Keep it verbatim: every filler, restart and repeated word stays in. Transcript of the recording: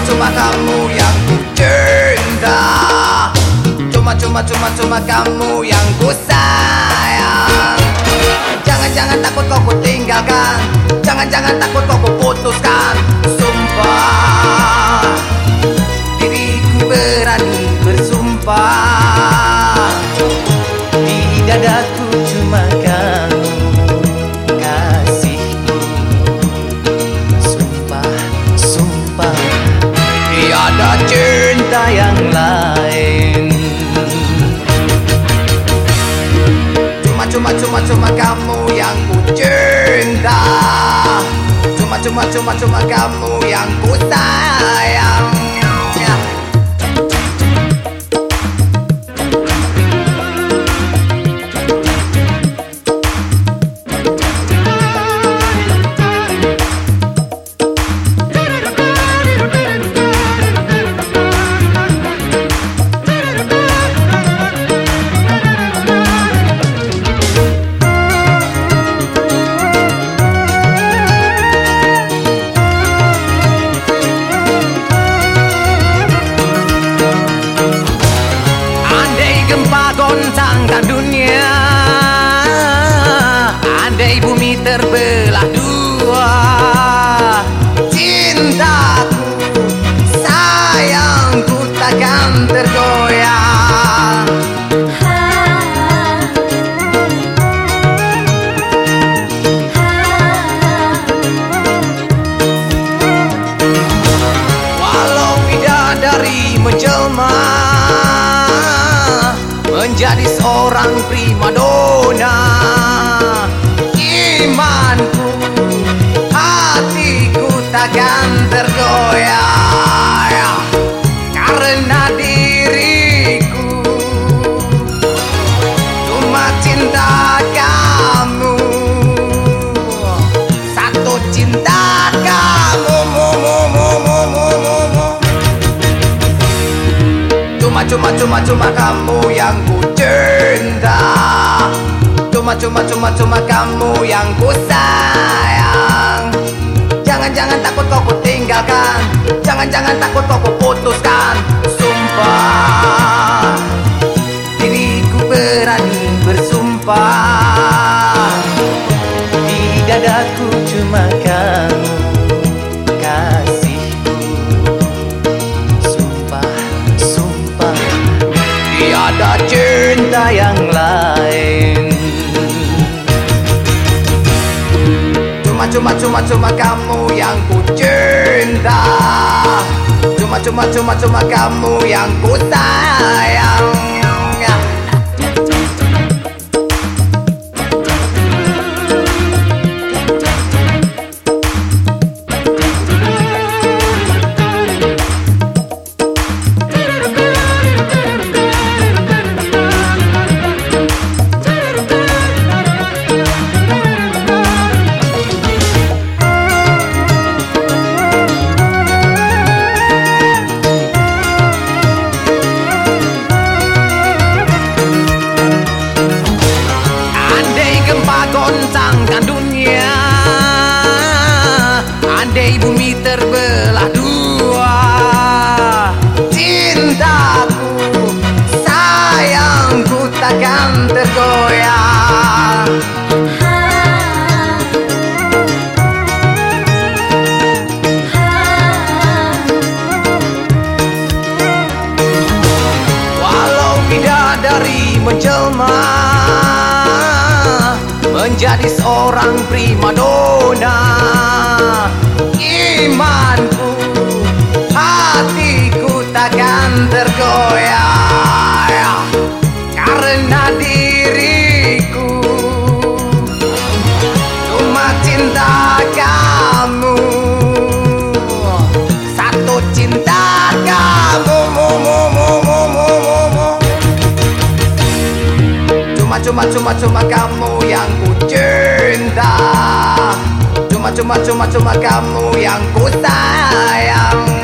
cuma kamu yang ku cinta. Cuma cuma cuma cuma kamu yang ku sayang. Jangan jangan takut kau ku tinggalkan. Jangan jangan takut kau ku putuskan. Sumpah, diriku berani bersumpah. Di dadaku cuma kamu kasihku. Sumpah, sumpah, tiada cinta yang lain. Cuma cuma cuma cuma kamu yang ku cinta. Cuma cuma cuma cuma kamu yang ku sayang. Goncangkan dunia, andai bumi terbelah dua, cintaku, sayangku takkan tergoyah. Walau bidadari menjelma menjadi seorang primadona, imanku, hatiku takkan tergoyah karena diriku cuma cinta kamu, satu cinta kamu. Cuma cuma cuma cuma kamu yang ku cinta. Cuma cuma cuma cuma kamu yang ku sayang. Jangan jangan takut kau ku tinggalkan. Jangan jangan takut kau ku putuskan. Sumpah, diriku berani bersumpah. Di dadaku cuma kamu kasihku. Sumpah, sumpah, tiada cinta yang lain. Cuma cuma cuma cuma kamu yang ku cinta. Cuma cuma cuma cuma kamu yang ku sayang. Goncangkan dunia, andai bumi terbelah dua, cintaku, sayangku takkan tergoyah. Walau bidadari menjelma menjadi seorang primadona, imanku, hatiku takkan tergoyah karena diriku cuma cinta kamu, satu cinta kamu. Cuma cuma cuma cuma kamu yang ku cinta. Cuma cuma cuma cuma kamu yang ku sayang.